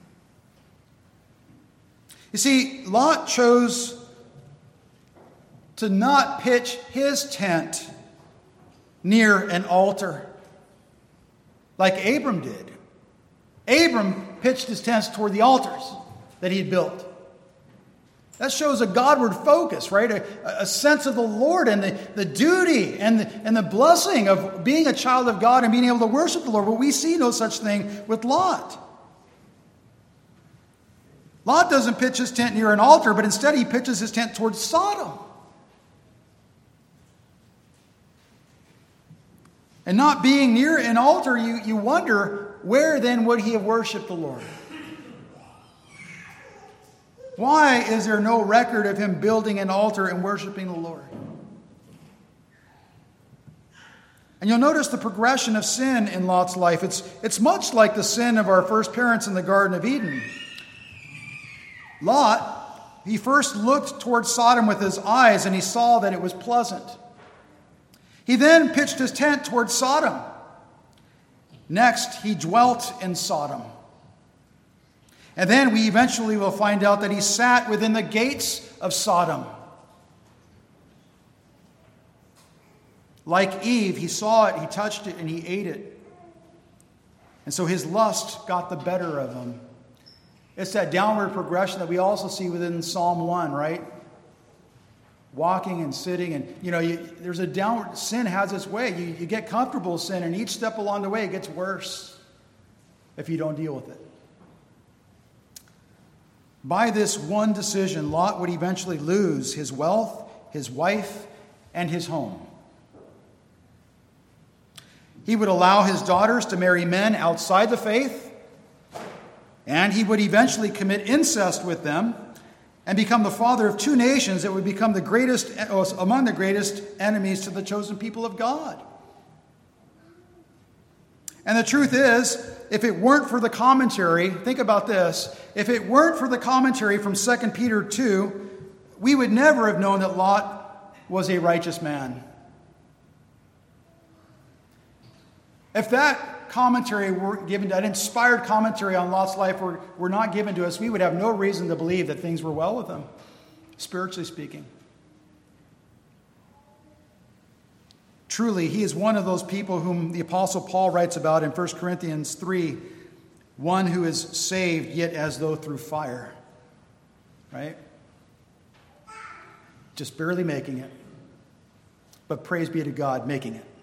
You see, Lot chose to not pitch his tent near an altar like Abram did. Abram pitched his tents toward the altars that he had built. That shows a Godward focus, right? A sense of the Lord and the duty and the blessing of being a child of God and being able to worship the Lord. But we see no such thing with Lot. Lot doesn't pitch his tent near an altar, but instead he pitches his tent towards Sodom. And not being near an altar, you wonder, where then would he have worshiped the Lord? Why is there no record of him building an altar and worshiping the Lord? And you'll notice the progression of sin in Lot's life. It's much like the sin of our first parents in the Garden of Eden. Lot, he first looked towards Sodom with his eyes and he saw that it was pleasant. He then pitched his tent towards Sodom. Next, he dwelt in Sodom. And then we eventually will find out that he sat within the gates of Sodom. Like Eve, he saw it, he touched it, and he ate it. And so his lust got the better of him. It's that downward progression that we also see within Psalm 1, right? Walking and sitting, and there's a downward. Sin has its way. You get comfortable with sin, and each step along the way it gets worse if you don't deal with it. By this one decision, Lot would eventually lose his wealth, his wife, and his home. He would allow his daughters to marry men outside the faith, and he would eventually commit incest with them and become the father of two nations that would become among the greatest enemies to the chosen people of God. And the truth is, if it weren't for the commentary, think about this, if it weren't for the commentary from 2 Peter 2, we would never have known that Lot was a righteous man. If that commentary were given, that inspired commentary on Lot's life were not given to us, we would have no reason to believe that things were well with him, spiritually speaking. Truly, he is one of those people whom the Apostle Paul writes about in 1 Corinthians 3, one who is saved yet as though through fire. Right? Just barely making it. But praise be to God, making it.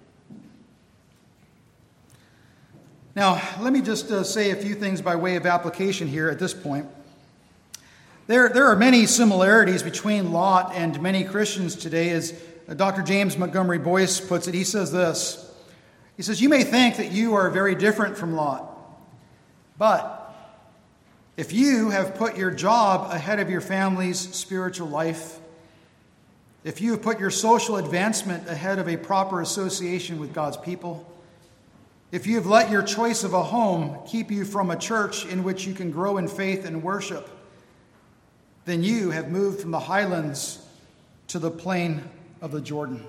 Now, let me just say a few things by way of application here at this point. There are many similarities between Lot and many Christians today. As Dr. James Montgomery Boyce puts it, he says this. He says, "You may think that you are very different from Lot. But if you have put your job ahead of your family's spiritual life, if you have put your social advancement ahead of a proper association with God's people, if you have let your choice of a home keep you from a church in which you can grow in faith and worship, then you have moved from the highlands to the plain of the Jordan."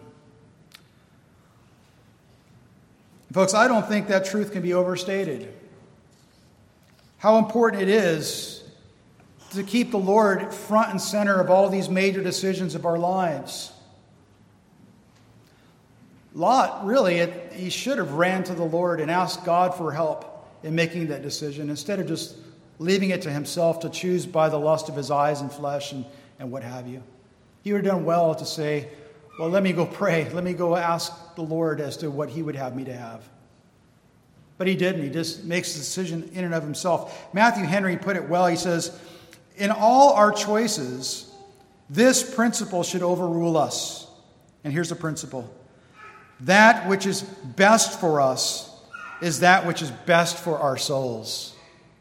Folks, I don't think that truth can be overstated. How important it is to keep the Lord front and center of all these major decisions of our lives. Lot, really, he should have ran to the Lord and asked God for help in making that decision instead of just leaving it to himself to choose by the lust of his eyes and flesh and what have you. He would have done well to say, well, let me go pray. Let me go ask the Lord as to what he would have me to have. But he didn't. He just makes the decision in and of himself. Matthew Henry put it well. He says, "In all our choices, this principle should overrule us." And here's the principle. That which is best for us is that which is best for our souls.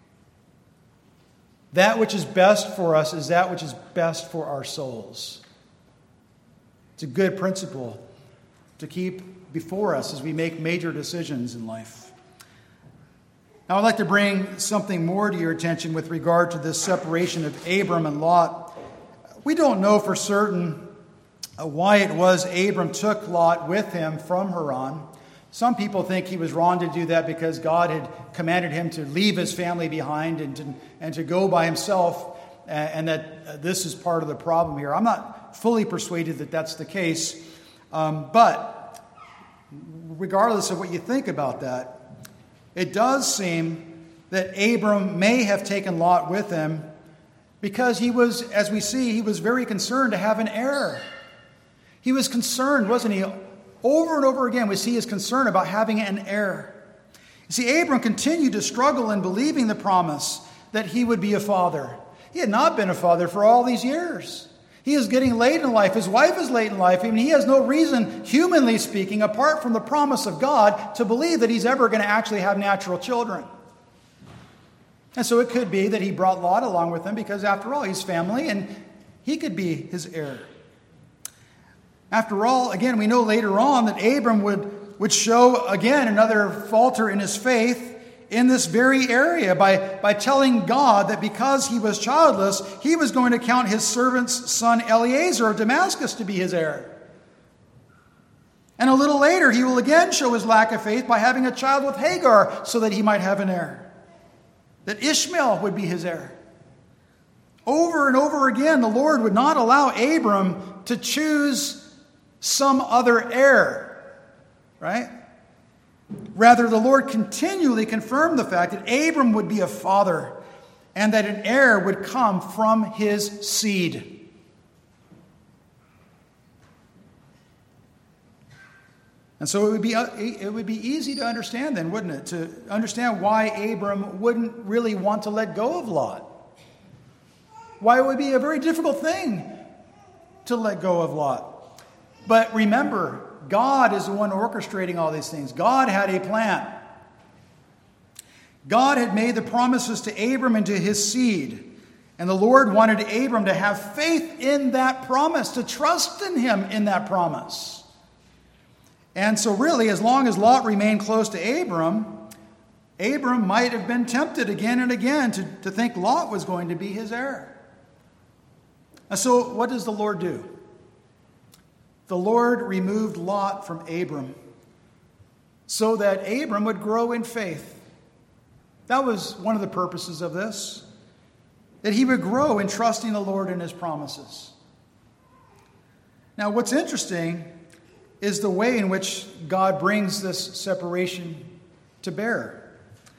That which is best for us is that which is best for our souls. It's a good principle to keep before us as we make major decisions in life. Now, I'd like to bring something more to your attention with regard to this separation of Abram and Lot. We don't know for certain why it was Abram took Lot with him from Haran. Some people think he was wrong to do that because God had commanded him to leave his family behind and to go by himself. and that this is part of the problem here. I'm not fully persuaded that that's the case, but regardless of what you think about that, it does seem that Abram may have taken Lot with him because he was, as we see, he was very concerned to have an heir. He was concerned, wasn't he? Over and over again we see his concern about having an heir. You see, Abram continued to struggle in believing the promise that he would be a father. He had not been a father for all these years. He is getting late in life. His wife is late in life. I mean, he has no reason, humanly speaking, apart from the promise of God, to believe that he's ever going to actually have natural children. And so it could be that he brought Lot along with him because, after all, he's family and he could be his heir. After all, again, we know later on that Abram would show, again, another falter in his faith in this very area by telling God that because he was childless, he was going to count his servant's son Eliezer of Damascus to be his heir. And a little later, he will again show his lack of faith by having a child with Hagar so that he might have an heir. That Ishmael would be his heir. Over and over again, the Lord would not allow Abram to choose some other heir, right? Rather, the Lord continually confirmed the fact that Abram would be a father and that an heir would come from his seed. And so it would be easy to understand then, wouldn't it? To understand why Abram wouldn't really want to let go of Lot. Why it would be a very difficult thing to let go of Lot. But remember, God is the one orchestrating all these things. God had a plan. God had made the promises to Abram and to his seed. And the Lord wanted Abram to have faith in that promise, to trust in him in that promise. And so really, as long as Lot remained close to Abram might have been tempted again and again to think Lot was going to be his heir. And so what does the Lord do? The Lord removed Lot from Abram so that Abram would grow in faith. That was one of the purposes of this, that he would grow in trusting the Lord and his promises. Now, what's interesting is the way in which God brings this separation to bear.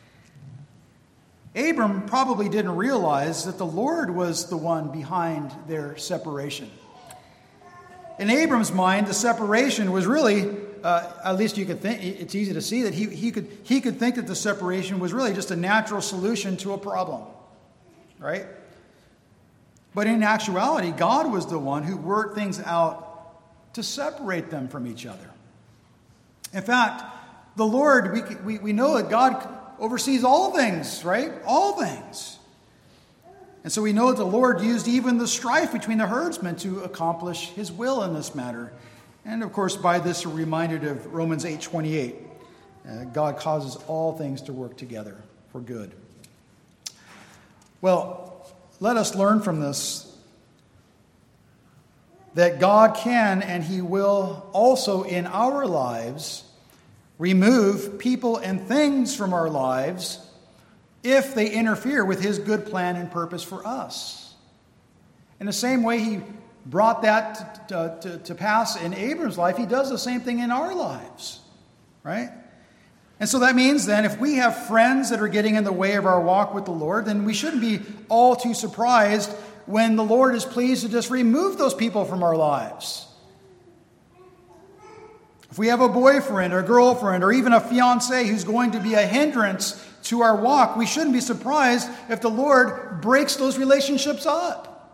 Abram probably didn't realize that the Lord was the one behind their separation. In Abram's mind, the separation was really, at least you could think, it's easy to see that he could think that the separation was really just a natural solution to a problem, right? But in actuality, God was the one who worked things out to separate them from each other. In fact, the Lord, we know that God oversees all things, right? All things. And so we know that the Lord used even the strife between the herdsmen to accomplish his will in this matter. And of course, by this, we're reminded of Romans 8:28. God causes all things to work together for good. Well, let us learn from this that God can and he will also in our lives remove people and things from our lives if they interfere with his good plan and purpose for us. In the same way he brought that to pass in Abram's life, he does the same thing in our lives, right? And so that means then if we have friends that are getting in the way of our walk with the Lord, then we shouldn't be all too surprised when the Lord is pleased to just remove those people from our lives. If we have a boyfriend or girlfriend or even a fiancé who's going to be a hindrance to our walk, we shouldn't be surprised if the Lord breaks those relationships up.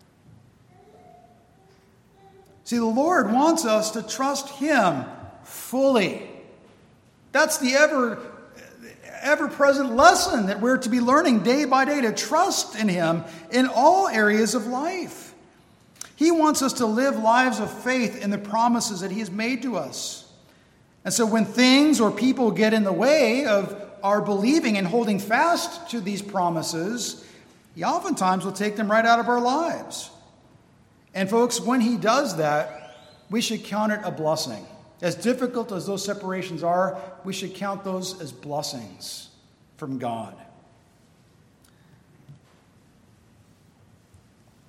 See, the Lord wants us to trust him fully. That's the ever-present lesson that we're to be learning day by day, to trust in him in all areas of life. He wants us to live lives of faith in the promises that he has made to us. And so when things or people get in the way of our believing and holding fast to these promises, he oftentimes will take them right out of our lives. And folks, when he does that, we should count it a blessing. As difficult as those separations are, we should count those as blessings from God.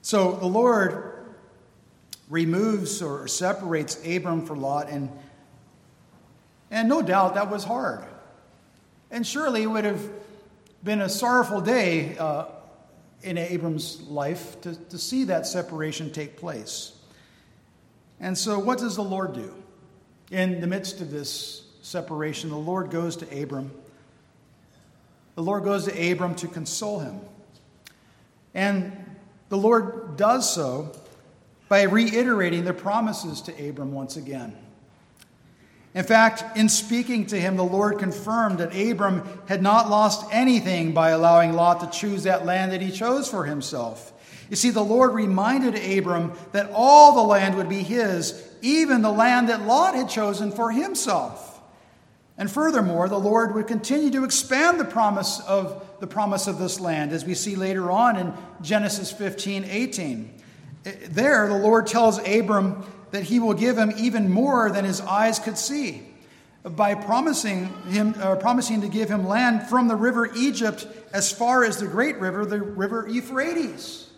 So the Lord removes or separates Abram from Lot, and no doubt that was hard. And surely it would have been a sorrowful day in Abram's life to see that separation take place. And so what does the Lord do? In the midst of this separation, the Lord goes to Abram. The Lord goes to Abram to console him. And the Lord does so by reiterating the promises to Abram once again. In fact, in speaking to him, the Lord confirmed that Abram had not lost anything by allowing Lot to choose that land that he chose for himself. You see, the Lord reminded Abram that all the land would be his, even the land that Lot had chosen for himself. And furthermore, the Lord would continue to expand the promise of this land, as we see later on in Genesis 15:18. There, the Lord tells Abram that he will give him even more than his eyes could see, by promising to give him land from the river Egypt as far as the great river, the river Euphrates.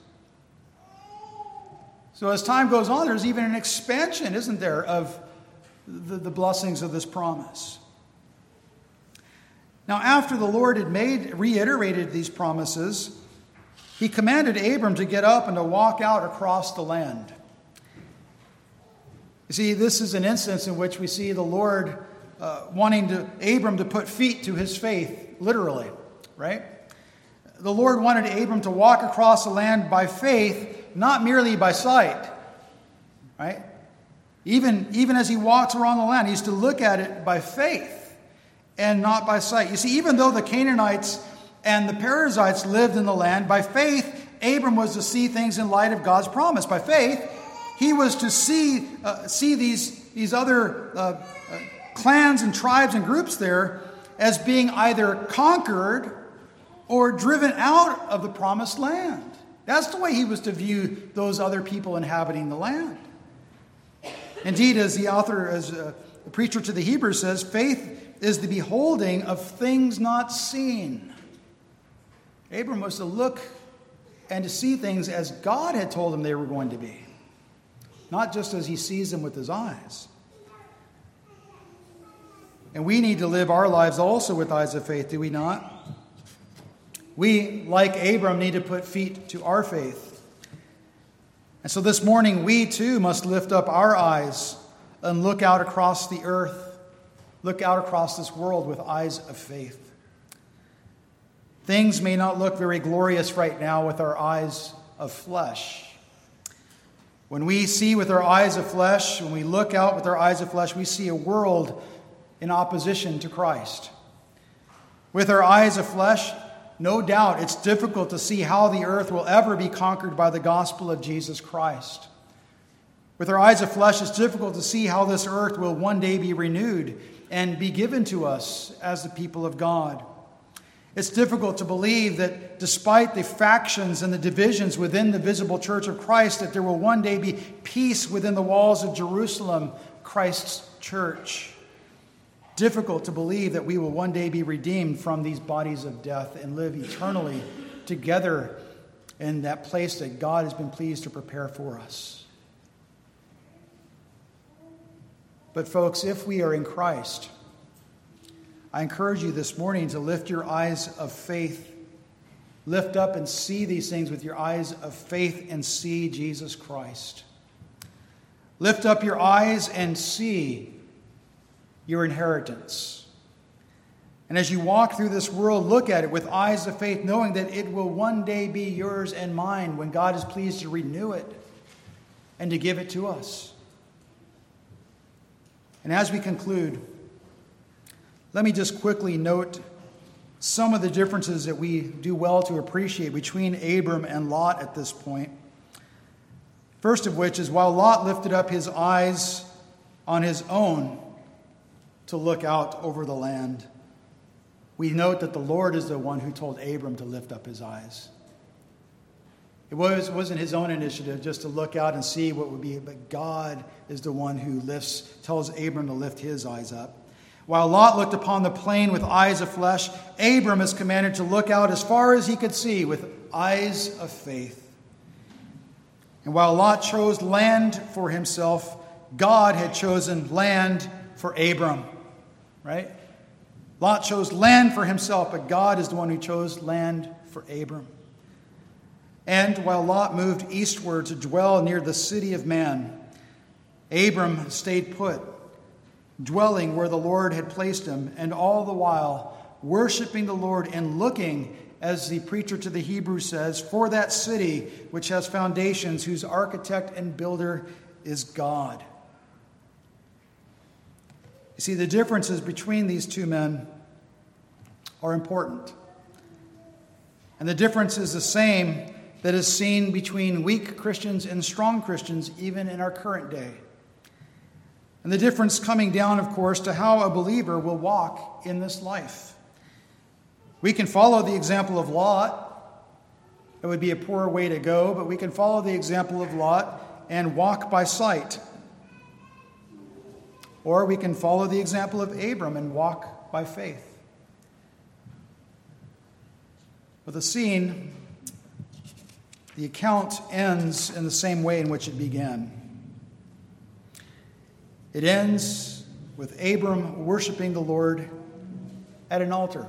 So as time goes on, there's even an expansion, isn't there, of the blessings of this promise. Now, after the Lord had reiterated these promises, he commanded Abram to get up and to walk out across the land. You see, this is an instance in which we see the Lord wanting Abram to put feet to his faith, literally, right? The Lord wanted Abram to walk across the land by faith, not merely by sight, right? Even as he walks around the land, he's to look at it by faith and not by sight. You see, even though the Canaanites and the Perizzites lived in the land, by faith, Abram was to see things in light of God's promise. By faith, he was to see these other clans and tribes and groups there as being either conquered or driven out of the promised land. That's the way he was to view those other people inhabiting the land. Indeed, as the preacher to the Hebrews says, faith is the beholding of things not seen. Abram was to look and to see things as God had told him they were going to be, not just as he sees them with his eyes. And we need to live our lives also with eyes of faith, do we not? We, like Abram, need to put feet to our faith. And so this morning, we too must lift up our eyes and look out across the earth, look out across this world with eyes of faith. Things may not look very glorious right now with our eyes of flesh. When we see with our eyes of flesh, when we look out with our eyes of flesh, we see a world in opposition to Christ. With our eyes of flesh, no doubt it's difficult to see how the earth will ever be conquered by the gospel of Jesus Christ. With our eyes of flesh, it's difficult to see how this earth will one day be renewed and be given to us as the people of God. It's difficult to believe that despite the factions and the divisions within the visible church of Christ, that there will one day be peace within the walls of Jerusalem, Christ's church. Difficult to believe that we will one day be redeemed from these bodies of death and live eternally together in that place that God has been pleased to prepare for us. But folks, if we are in Christ, I encourage you this morning to lift your eyes of faith. Lift up and see these things with your eyes of faith and see Jesus Christ. Lift up your eyes and see your inheritance. And as you walk through this world, look at it with eyes of faith, knowing that it will one day be yours and mine when God is pleased to renew it and to give it to us. And as we conclude, let me just quickly note some of the differences that we do well to appreciate between Abram and Lot at this point. First of which is, while Lot lifted up his eyes on his own to look out over the land, we note that the Lord is the one who told Abram to lift up his eyes. It wasn't his own initiative just to look out and see what would be, but God is the one who tells Abram to lift his eyes up. While Lot looked upon the plain with eyes of flesh, Abram is commanded to look out as far as he could see with eyes of faith. And while Lot chose land for himself, God had chosen land for Abram, right? Lot chose land for himself, but God is the one who chose land for Abram. And while Lot moved eastward to dwell near the city of man, Abram stayed put, dwelling where the Lord had placed him, and all the while worshiping the Lord and looking, as the preacher to the Hebrews says, for that city which has foundations, whose architect and builder is God. You see, the differences between these two men are important. And the difference is the same that is seen between weak Christians and strong Christians, even in our current day. And the difference coming down, of course, to how a believer will walk in this life. We can follow the example of Lot. It would be a poor way to go, but we can follow the example of Lot and walk by sight. Or we can follow the example of Abram and walk by faith. But the scene, the account ends in the same way in which it began. It ends with Abram worshiping the Lord at an altar.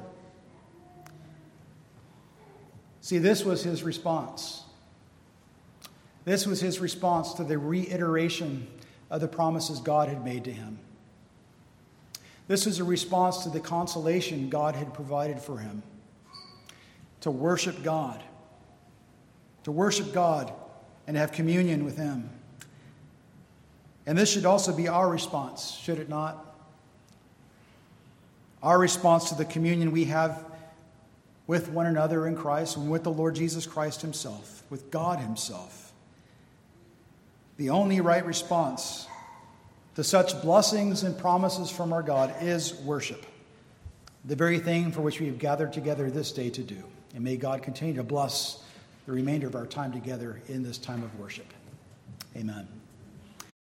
See, this was his response. This was his response to the reiteration of the promises God had made to him. This is a response to the consolation God had provided for him. To worship God. To worship God and have communion with him. And this should also be our response, should it not? Our response to the communion we have with one another in Christ and with the Lord Jesus Christ himself, with God himself. The only right response to such blessings and promises from our God is worship, the very thing for which we have gathered together this day to do. And may God continue to bless the remainder of our time together in this time of worship. Amen.